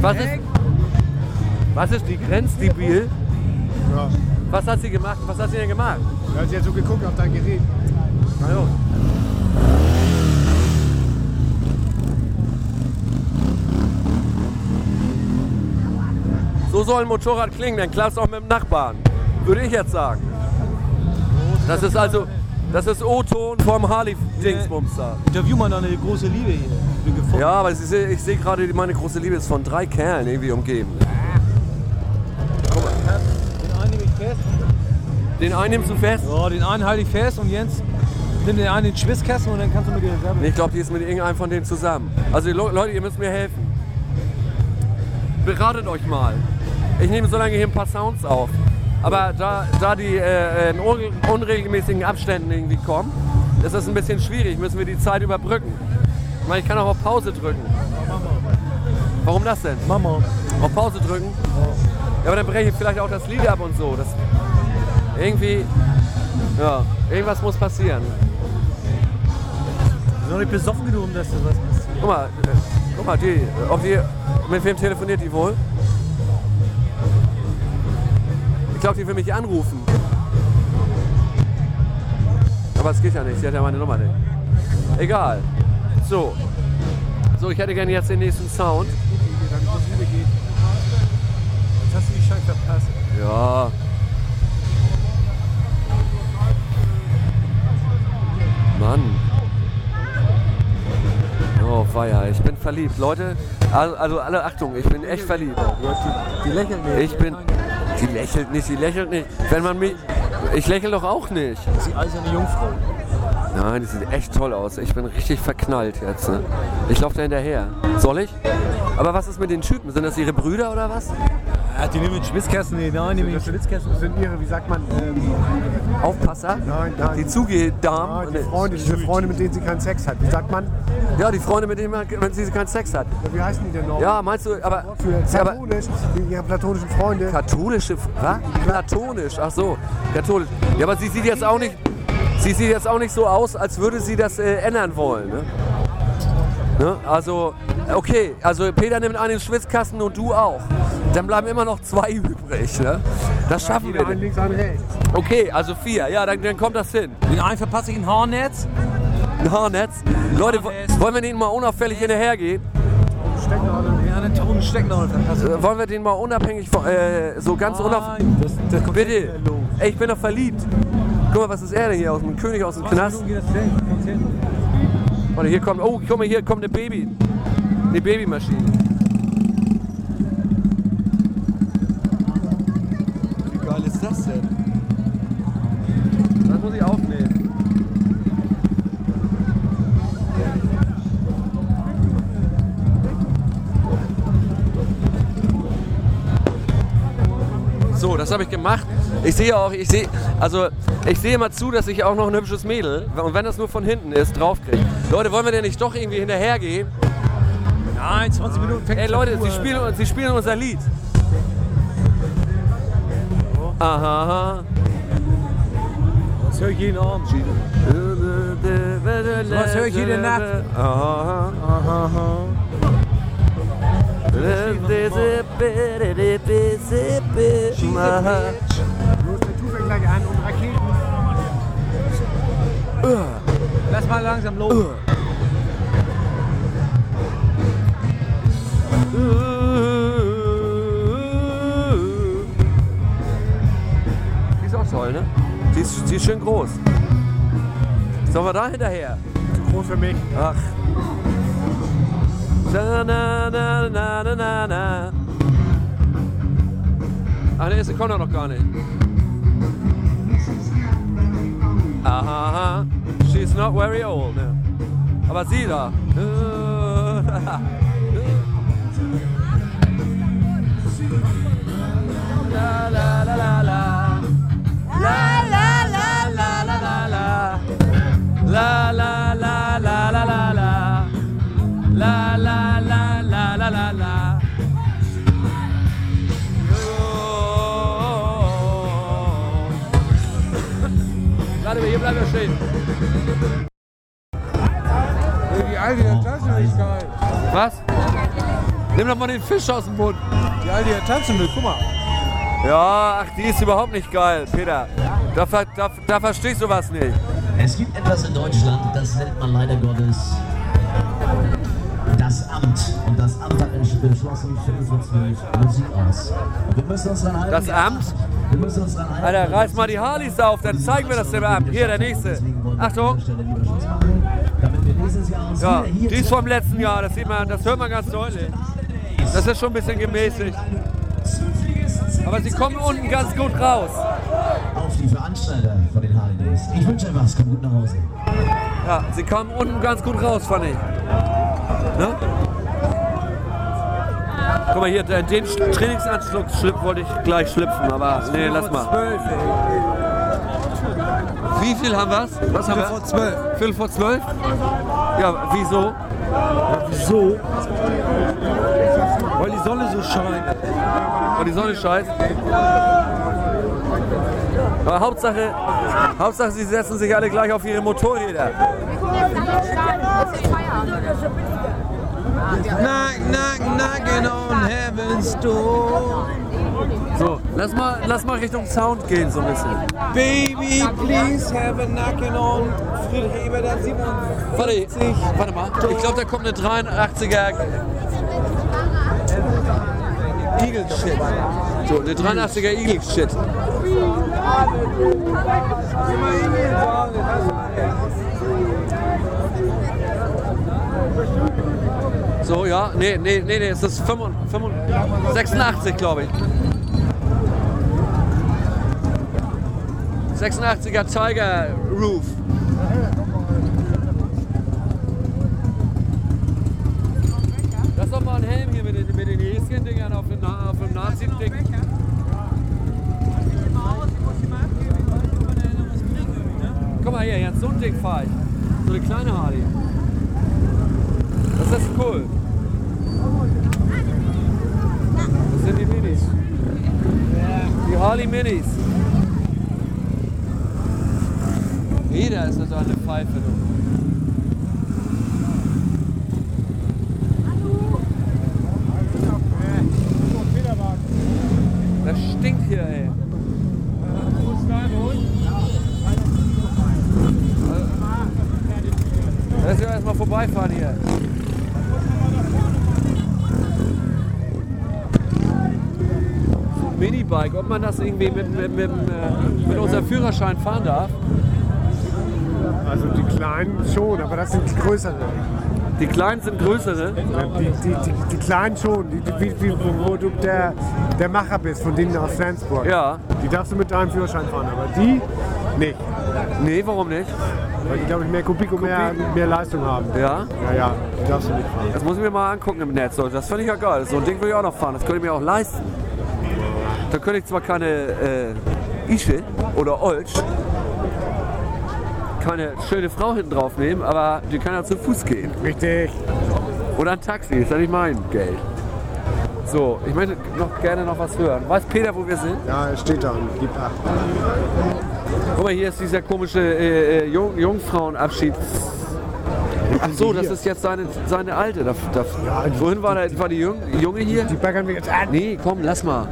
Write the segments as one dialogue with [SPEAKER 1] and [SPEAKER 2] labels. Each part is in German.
[SPEAKER 1] Was ist die grenzdebil?
[SPEAKER 2] Ja.
[SPEAKER 1] Was hat sie gemacht? Was hat sie denn gemacht?
[SPEAKER 2] Ja, sie hat so geguckt auf dein Gerät.
[SPEAKER 1] Also. So soll ein Motorrad klingen, dann klappt es auch mit dem Nachbarn. Würde ich jetzt sagen. Das ist O-Ton vom Harley-Dingsbums da.
[SPEAKER 3] Interview mal eine große Liebe hier.
[SPEAKER 1] Ja, aber ich sehe gerade, meine große Liebe ist von 3 Kerlen irgendwie umgeben. Guck mal.
[SPEAKER 3] Den einen nehme ich fest.
[SPEAKER 1] Den einen nimmst du fest?
[SPEAKER 3] Ja, den einen halte ich fest und Jens nimmt den einen den Schwisskasten und dann kannst du mit dir selber.
[SPEAKER 1] Ich glaube, die ist mit irgendeinem von denen zusammen. Also Leute, ihr müsst mir helfen. Beratet euch mal. Ich nehme so lange hier ein paar Sounds auf. Aber da die in unregelmäßigen Abständen irgendwie kommen, ist das ein bisschen schwierig. Müssen wir die Zeit überbrücken. Ich meine, ich kann auch auf Pause drücken. Warum das denn?
[SPEAKER 3] Mama.
[SPEAKER 1] Auf Pause drücken? Ja, aber dann breche ich vielleicht auch das Lied ab und so. Das irgendwie, ja, irgendwas muss passieren.
[SPEAKER 3] Wir sind noch nicht besoffen genug, um das was passiert.
[SPEAKER 1] Guck mal, mit wem telefoniert die wohl? Ich glaube, die will mich anrufen. Aber es geht ja nicht, sie hat ja meine Nummer nicht. Egal. So, ich hätte gerne jetzt den nächsten Sound.
[SPEAKER 2] Jetzt hast du die Chance verpasst.
[SPEAKER 1] Ja. Mann. Oh, weia, ich bin verliebt. Leute, also alle Achtung, ich bin echt verliebt.
[SPEAKER 2] Die lächeln nicht.
[SPEAKER 1] Die lächelt nicht. Wenn man mich... Ich lächle doch auch nicht.
[SPEAKER 3] Das ist die eiserne Jungfrau.
[SPEAKER 1] Nein, die sieht echt toll aus. Ich bin richtig verknallt jetzt. Ne? Ich laufe da hinterher. Soll ich? Aber was ist mit den Typen? Sind das ihre Brüder oder was?
[SPEAKER 3] Ja, die nehmen den Schwitzkasten. Nein, die nehmen den Schwitzkasten.
[SPEAKER 2] Das sind ihre, wie sagt man,
[SPEAKER 1] Aufpasser?
[SPEAKER 2] Nein.
[SPEAKER 1] Die Zugedamen?
[SPEAKER 2] Diese Freunde, mit denen sie keinen Sex hat. Wie sagt man?
[SPEAKER 1] Ja, die Freunde, mit denen sie keinen Sex hat.
[SPEAKER 2] Wie heißen die denn noch?
[SPEAKER 1] Ja, meinst du, aber...
[SPEAKER 2] Für katholisch, ihre platonischen Freunde.
[SPEAKER 1] Katholische... Was? Platonisch, ach so. Katholisch. Ja, aber sie sieht jetzt auch nicht so aus, als würde sie das ändern wollen. Ne? Also, okay, also Peter nimmt einen Schwitzkasten und du auch. Dann bleiben immer noch 2 übrig. Ne? Das schaffen wir.
[SPEAKER 2] Einen links, einen rechts.
[SPEAKER 1] Okay, also 4. Ja, dann kommt das hin.
[SPEAKER 3] Den einen verpasse ich ein Haarnetz.
[SPEAKER 1] Ein Haarnetz. Leute, wollen wir denen mal unauffällig hinterhergehen?
[SPEAKER 3] Stecknadel. Ja, einen Ton Stecknadel verpassen.
[SPEAKER 1] Wollen wir den mal unabhängig von, so ganz unauffällig...
[SPEAKER 3] Das kommt
[SPEAKER 1] Bitte. Ey, ich bin doch verliebt. Guck mal, was ist er denn hier? Aus dem König aus dem Knast? Warte, hier kommt... Oh, guck mal, hier kommt eine Babymaschine.
[SPEAKER 3] Wie geil ist das denn?
[SPEAKER 1] Das muss ich aufnehmen. So, das habe ich gemacht. Ich sehe immer zu, dass ich auch noch ein hübsches Mädel, und wenn das nur von hinten ist, draufkriege. Leute, wollen wir denn nicht doch irgendwie hinterhergehen?
[SPEAKER 3] Nein, 20 Minuten fängt.
[SPEAKER 1] Ey Leute, sie spielen unser Lied. Aha.
[SPEAKER 3] Das höre ich jeden Abend. Was höre ich jede Nacht?
[SPEAKER 1] Aha.
[SPEAKER 2] Los, der tut mir gleich an und Raketen.
[SPEAKER 3] Lass mal langsam los.
[SPEAKER 1] Die ist auch toll, ne? Die ist schön groß. Sollen wir da hinterher?
[SPEAKER 2] Zu groß für mich.
[SPEAKER 1] Ach. Na, na, na, na, na, na, na. Ach, der erste kommt doch noch gar nicht. Aha, she's not very old. Ne? Aber sie da. La la la la la. La la la la la la la. La la la la la la la. La la la la la la la. Warte, hier bleiben wir stehen.
[SPEAKER 2] Die alte Taschenlichkeit.
[SPEAKER 1] Was? Nimm doch mal den Fisch aus dem Mund.
[SPEAKER 3] Die Alte hier tanzen will, guck mal.
[SPEAKER 1] Ja, ach, die ist überhaupt nicht geil, Peter. Da verstehst du was nicht.
[SPEAKER 4] Es gibt etwas in Deutschland, das nennt man leider Gottes das Amt. Und das Amt hat beschlossen, Viertel vor 12 Musik aus. Und wir müssen uns dran halten.
[SPEAKER 1] Das Amt?
[SPEAKER 4] Wir müssen uns dran halten.
[SPEAKER 1] Alter, reiß mal die Harleys auf, dann zeigen wir das dem Amt. Hier, der nächste. Achtung.
[SPEAKER 4] Damit wir dieses Jahr uns
[SPEAKER 1] Ja,
[SPEAKER 4] hier
[SPEAKER 1] die ist vom letzten Jahr, das sieht man, das hört man ganz deutlich. Das ist schon ein bisschen gemäßigt. Aber sie kommen unten ganz gut raus.
[SPEAKER 4] auf die Veranstalter von den Harley Days. Ich wünsche euch was, kommt gut nach Hause.
[SPEAKER 1] Ja, sie kamen unten ganz gut raus, fand ich. Ne? Guck mal hier, den Trainingsanzug wollte ich gleich schlüpfen, aber nee, lass mal.
[SPEAKER 3] 12, ey.
[SPEAKER 1] Wie viel haben wir? Was haben wir?
[SPEAKER 3] Vor 12.
[SPEAKER 1] Viertel vor 12? Ja, wieso?
[SPEAKER 3] Wieso? Weil die Sonne so scheint.
[SPEAKER 1] Weil die Sonne scheint. Aber Hauptsache, sie setzen sich alle gleich auf ihre Motorräder.
[SPEAKER 3] Knocking on heaven's door.
[SPEAKER 1] So, lass mal Richtung Sound gehen so ein bisschen.
[SPEAKER 3] Baby, please have a knocking on Friedrich Ebert 57.
[SPEAKER 1] Warte mal. Ich glaube, da kommt eine 83er Eagle Shit. So, eine 83er Eagle Shit. So, ja, nee, es ist 86, glaube ich. 86er Tiger Roof. Das ist doch mal ein Helm hier mit den Häschen-Dingern auf dem Nazi-Ding. Guck mal hier, jetzt so ein Ding fahr ich. So eine kleine Harley. Das ist cool. Das sind die Minis. Die Harley Minis. Jeder ist das eine Pfeife. Das stinkt hier, ey. Lass uns erstmal vorbeifahren hier. So ein Minibike, ob man das irgendwie mit unserem Führerschein fahren darf?
[SPEAKER 2] Also die kleinen schon, aber das sind die größeren.
[SPEAKER 1] Die kleinen sind größere.
[SPEAKER 2] Die kleinen schon, wo du der Macher bist von denen aus Flensburg.
[SPEAKER 1] Ja.
[SPEAKER 2] Die darfst du mit deinem Führerschein fahren, aber die nicht.
[SPEAKER 1] Nee, warum nicht?
[SPEAKER 2] Weil die, glaube ich, mehr Kubik und mehr Leistung haben.
[SPEAKER 1] Ja?
[SPEAKER 2] Ja, die darfst du nicht fahren.
[SPEAKER 1] Das muss ich mir mal angucken im Netz. Das finde ich ja geil. So ein Ding würde ich auch noch fahren. Das könnte ich mir auch leisten. Da könnte ich zwar keine Ische oder Olsch, keine schöne Frau hinten drauf nehmen, aber die kann ja zu Fuß gehen.
[SPEAKER 2] Richtig.
[SPEAKER 1] Oder ein Taxi, ist ja nicht mein Geld. So, ich möchte gerne noch was hören. Weiß Peter, wo wir sind?
[SPEAKER 2] Ja, es steht da und gibt 8.
[SPEAKER 1] Guck mal, hier ist dieser komische Jungfrauenabschied. Ach so, das ist jetzt seine alte. Vorhin war die Junge hier.
[SPEAKER 2] Die baggern wir jetzt an.
[SPEAKER 1] Nee, komm, lass mal.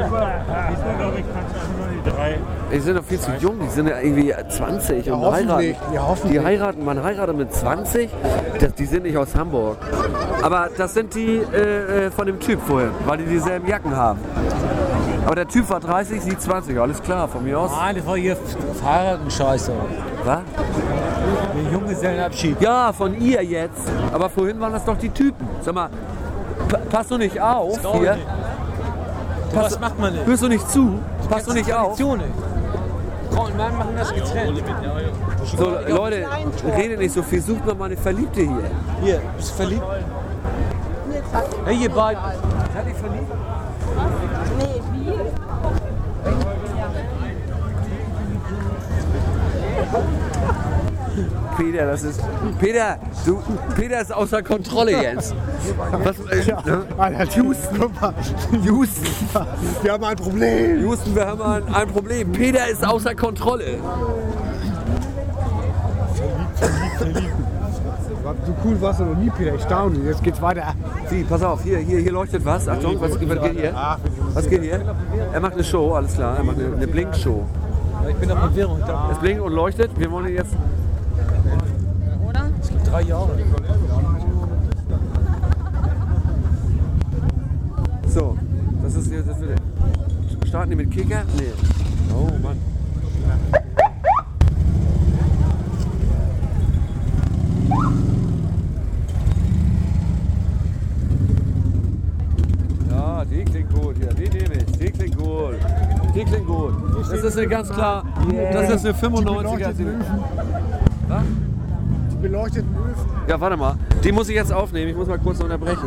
[SPEAKER 1] Die sind doch viel zu jung, die sind ja irgendwie 20 und heiraten.
[SPEAKER 2] Ja, hoffentlich.
[SPEAKER 1] Die heiraten, man heiratet mit 20, die sind nicht aus Hamburg. Aber das sind die von dem Typ vorhin, weil die dieselben Jacken haben. Aber der Typ war 30, sie 20, alles klar, von mir aus.
[SPEAKER 3] Nein, das war hier Fahrradenscheiße.
[SPEAKER 1] Was?
[SPEAKER 3] Der Junggesellenabschied.
[SPEAKER 1] Ja, von ihr jetzt. Aber vorhin waren das doch die Typen. Sag mal, passt du nicht auf hier?
[SPEAKER 3] Was macht man denn?
[SPEAKER 1] Hörst du nicht zu? Passt du nicht auf?
[SPEAKER 3] Tradition, ey. Frau und Mann machen das getrennt.
[SPEAKER 1] So, Leute, redet nicht so viel, sucht mal eine Verliebte hier.
[SPEAKER 3] Hier, bist du verliebt? Hey, ihr beiden.
[SPEAKER 1] Seid ihr verliebt?
[SPEAKER 5] Nee, wie?
[SPEAKER 1] Peter ist außer Kontrolle jetzt. Was,
[SPEAKER 2] Alter, Houston. Guck mal.
[SPEAKER 1] Houston.
[SPEAKER 2] Wir haben ein Problem.
[SPEAKER 1] Houston, wir haben ein Problem. Peter ist außer Kontrolle.
[SPEAKER 2] So cool warst du noch nie, Peter. Ich staune. Jetzt geht's weiter.
[SPEAKER 1] Wie, pass auf, hier leuchtet was. Achtung, was geht hier? Was geht hier? Er macht eine Show, alles klar. Er macht eine Blink-Show.
[SPEAKER 3] Ich bin auf Verwirrung da.
[SPEAKER 1] Es blinkt und leuchtet. Wir wollen ihn jetzt...
[SPEAKER 5] Oder?
[SPEAKER 3] Es gibt 3 Jahre.
[SPEAKER 1] So, das ist jetzt... Starten die mit Kicker? Nee. Oh Mann. Ja, die klingt gut hier. Die nehme ich. Die klingt gut. Die klingt gut. Das ist eine ganz klar... Das ist eine 95er. Was?
[SPEAKER 2] Die beleuchteten Öfen.
[SPEAKER 1] Ja, warte mal. Die muss ich jetzt aufnehmen. Ich muss mal kurz unterbrechen.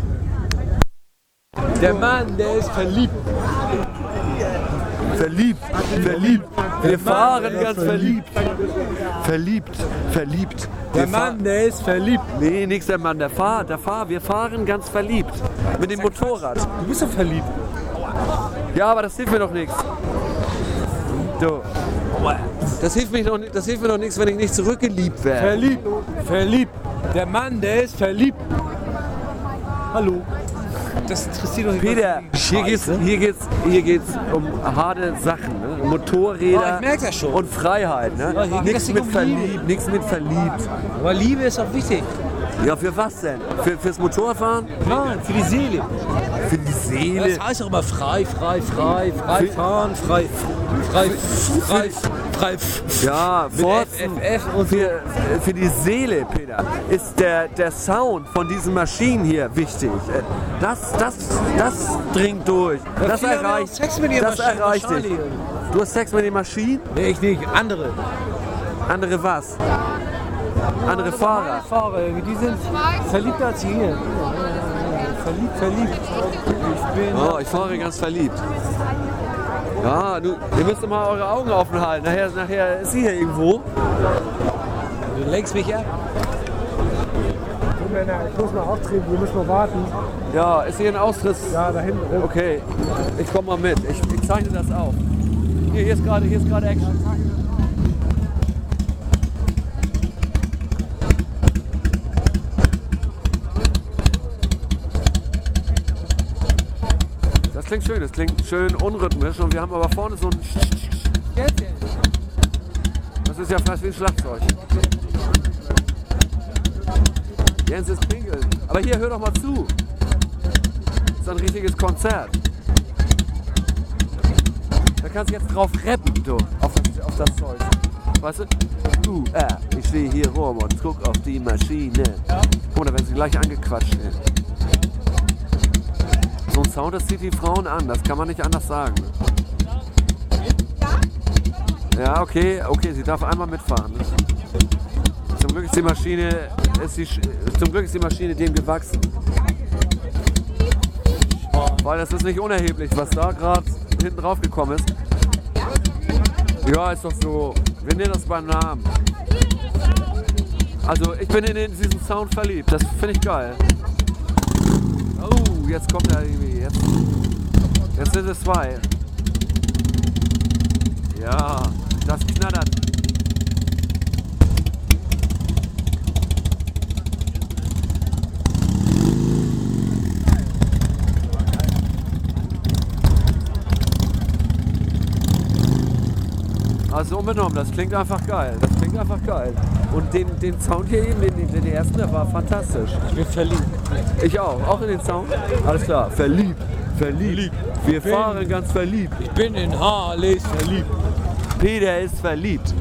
[SPEAKER 3] Der Mann, der ist verliebt.
[SPEAKER 1] Verliebt. Wir fahren ganz verliebt. Verliebt.
[SPEAKER 3] Der Mann, der ist verliebt.
[SPEAKER 1] Nee, nix der Mann. Wir fahren ganz verliebt. Mit dem Motorrad.
[SPEAKER 3] Du bist doch verliebt.
[SPEAKER 1] Ja, aber das hilft mir doch nichts. So. Das hilft mir doch nichts, wenn ich nicht zurückgeliebt werde.
[SPEAKER 3] Verliebt. Der Mann, der ist verliebt. Hallo. Das interessiert doch nicht.
[SPEAKER 1] Peter, hier geht's um harte Sachen, ne? Motorräder
[SPEAKER 3] Ich merk das schon.
[SPEAKER 1] und Freiheit. Ne?
[SPEAKER 3] Ja, hier geht
[SPEAKER 1] Nichts
[SPEAKER 3] es
[SPEAKER 1] mit
[SPEAKER 3] um
[SPEAKER 1] verliebt, nichts mit verliebt.
[SPEAKER 3] Aber Liebe ist auch wichtig.
[SPEAKER 1] Ja, für was denn? Fürs Motorradfahren?
[SPEAKER 3] Nein, für die Seele.
[SPEAKER 1] Für die Seele?
[SPEAKER 3] Das heißt auch immer frei fahren, frei.
[SPEAKER 1] Ja, Forzen.
[SPEAKER 3] FF und so.
[SPEAKER 1] Für die Seele, Peter, ist der Sound von diesen Maschinen hier wichtig. Das dringt durch. Das
[SPEAKER 3] viele haben
[SPEAKER 1] erreicht,
[SPEAKER 3] auch Sex mit ihren
[SPEAKER 1] das
[SPEAKER 3] Maschinen,
[SPEAKER 1] erreicht dich.
[SPEAKER 3] wahrscheinlich.
[SPEAKER 1] Du hast Sex mit den Maschinen?
[SPEAKER 3] Nee, ich nicht. Andere.
[SPEAKER 1] Andere was? Andere Fahrer.
[SPEAKER 3] Fahrer, die sind verliebter als hier. Verliebt.
[SPEAKER 1] Ich fahre ganz verliebt. Ja, ihr müsst immer eure Augen offen halten. Nachher ist sie hier irgendwo.
[SPEAKER 3] Du lenkst mich ab.
[SPEAKER 2] So, Männer, ich muss mal auftreten. Wir müssen mal warten.
[SPEAKER 1] Ja, ist hier ein Austritt?
[SPEAKER 2] Ja, da hinten.
[SPEAKER 1] Okay, ich komme mal mit. Ich zeichne das auf. Hier ist gerade Action. Das klingt schön unrhythmisch und wir haben aber vorne so ein... Das ist ja fast wie ein Schlagzeug. Jens ist pinkeln. Aber hier, hör doch mal zu. Das ist ein richtiges Konzert. Da kannst du jetzt drauf rappen, du, auf das Zeug. Weißt du? Ich stehe hier rum und guck auf die Maschine. Oh, da werden sie gleich angequatscht. Ey. So ein Sound, das zieht die Frauen an, das kann man nicht anders sagen. Ja, okay, sie darf einmal mitfahren. Ne? Zum Glück ist die Maschine dem gewachsen. Weil das ist nicht unerheblich, was da gerade hinten drauf gekommen ist. Ja, ist doch so, wir nennen das beim Namen. Also ich bin in diesen Sound verliebt, das finde ich geil. Oh, jetzt kommt er irgendwie. Jetzt sind es 2. Ja, das knattert. Also unbenommen, das klingt einfach geil. Und den Sound hier eben, den ersten, der war fantastisch.
[SPEAKER 3] Ich bin verliebt.
[SPEAKER 1] Ich auch in den Sound. Alles klar, verliebt. Wir fahren ganz verliebt.
[SPEAKER 3] Ich bin in Harleys verliebt.
[SPEAKER 1] Peter ist verliebt.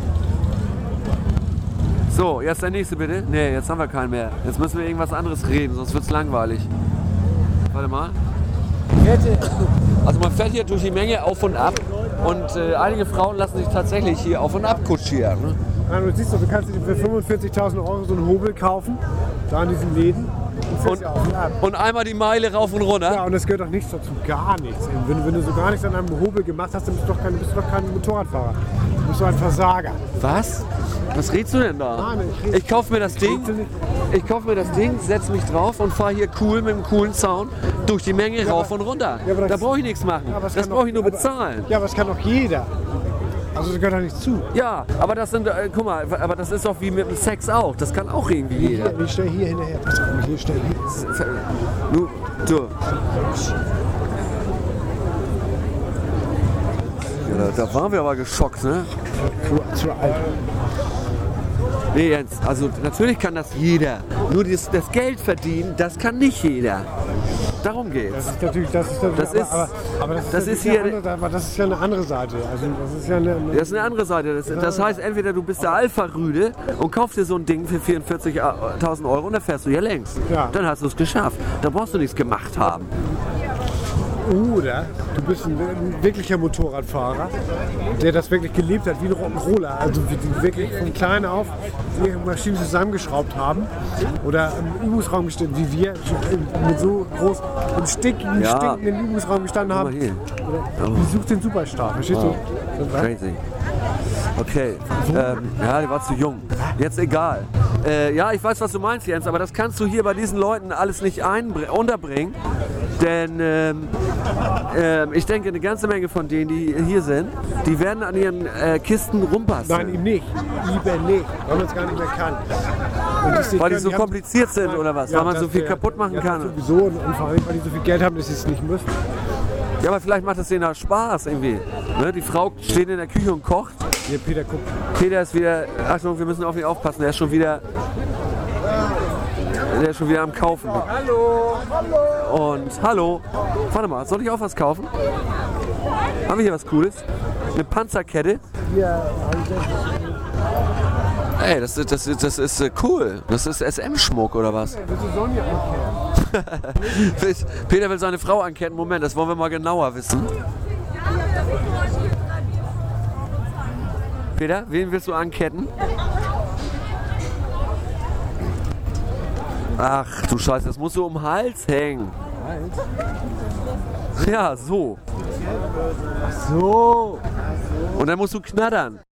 [SPEAKER 1] So, jetzt der nächste bitte. Nee, jetzt haben wir keinen mehr. Jetzt müssen wir irgendwas anderes reden, sonst wird's langweilig. Warte mal. Also man fährt hier durch die Menge auf und ab und einige Frauen lassen sich tatsächlich hier auf und ab kutschieren. Ne?
[SPEAKER 2] Ja, du siehst doch, du kannst dir für 45.000 € so einen Hobel kaufen, da in diesen Läden.
[SPEAKER 1] Und einmal die Meile rauf und runter.
[SPEAKER 2] Ja, und das gehört doch nichts dazu, gar nichts. Wenn du so gar nichts an einem Hobel gemacht hast, dann bist du doch kein Motorradfahrer. Du bist doch ein Versager.
[SPEAKER 1] Was? Was redest du denn da?
[SPEAKER 2] Nein,
[SPEAKER 1] Ich kaufe mir das Ding, setz mich drauf und fahre hier cool mit einem coolen Sound durch die Menge rauf und runter.
[SPEAKER 2] Ja,
[SPEAKER 1] da brauche ich nichts machen.
[SPEAKER 2] Ja,
[SPEAKER 1] das brauche ich nur bezahlen.
[SPEAKER 2] Ja, aber das kann doch jeder. Also das gehört da nicht zu.
[SPEAKER 1] Ja, aber das sind, guck mal, aber das ist doch wie mit dem Sex auch. Das kann auch irgendwie jeder.
[SPEAKER 2] Hier, ich stell hier hinterher. Pass auf, hier stell hier.
[SPEAKER 1] Du. Ja, da waren wir aber geschockt, ne?
[SPEAKER 2] Zu alt.
[SPEAKER 1] Nee, Jens, also natürlich kann das jeder. Nur das Geld verdienen, das kann nicht jeder. Darum geht's.
[SPEAKER 2] Das ist natürlich, aber das ist
[SPEAKER 1] hier-
[SPEAKER 2] ja eine andere Seite. Also das ist ja eine
[SPEAKER 1] Das ist eine andere Seite. Das heißt, entweder du bist der Alpha-Rüde und kaufst dir so ein Ding für 44.000 € und dann fährst du hier längs.
[SPEAKER 2] Ja.
[SPEAKER 1] Dann hast du es geschafft. Da brauchst du nichts gemacht haben.
[SPEAKER 2] Oder du bist ein wirklicher Motorradfahrer, der das wirklich gelebt hat, wie ein Rock'n'Roller. Also die wirklich von klein auf die Maschinen zusammengeschraubt haben oder im Übungsraum gestanden, wie wir mit so groß im stinkenden Übungsraum gestanden
[SPEAKER 1] Guck mal
[SPEAKER 2] haben.
[SPEAKER 1] hier.
[SPEAKER 2] Die sucht den Superstar, verstehst du?
[SPEAKER 1] Crazy. Okay. Ja, die war zu jung. Jetzt egal. Ja, ich weiß, was du meinst, Jens, aber das kannst du hier bei diesen Leuten alles nicht unterbringen. Denn ich denke, eine ganze Menge von denen, die hier sind, die werden an ihren Kisten rumbasteln.
[SPEAKER 2] Nein, ihm nicht. Lieber nicht, weil man es gar nicht mehr kann.
[SPEAKER 1] Weil die so kompliziert sind oder was? Weil man so viel kaputt machen kann.
[SPEAKER 2] Sowieso und vor allem, weil die so viel Geld haben, dass sie es nicht müssen.
[SPEAKER 1] Ja, aber vielleicht macht es denen auch Spaß irgendwie. Ne? Die Frau steht in der Küche und kocht.
[SPEAKER 2] Hier, Peter, guck.
[SPEAKER 1] Peter ist wieder, Achtung, wir müssen auf ihn aufpassen, der ist schon wieder am Kaufen. Hallo! Und hallo! Warte mal, soll ich auch was kaufen? Haben wir hier was Cooles? Eine Panzerkette?
[SPEAKER 2] Ja,
[SPEAKER 1] Ey, das ist cool. Das ist SM-Schmuck oder was?
[SPEAKER 2] willst du Sonja ankehren?
[SPEAKER 1] Peter will seine Frau anketten. Moment, das wollen wir mal genauer wissen. Peter, wen willst du anketten? Ach du Scheiße, das musst du um den Hals hängen. Ja, so.
[SPEAKER 2] So.
[SPEAKER 1] Und dann musst du knattern.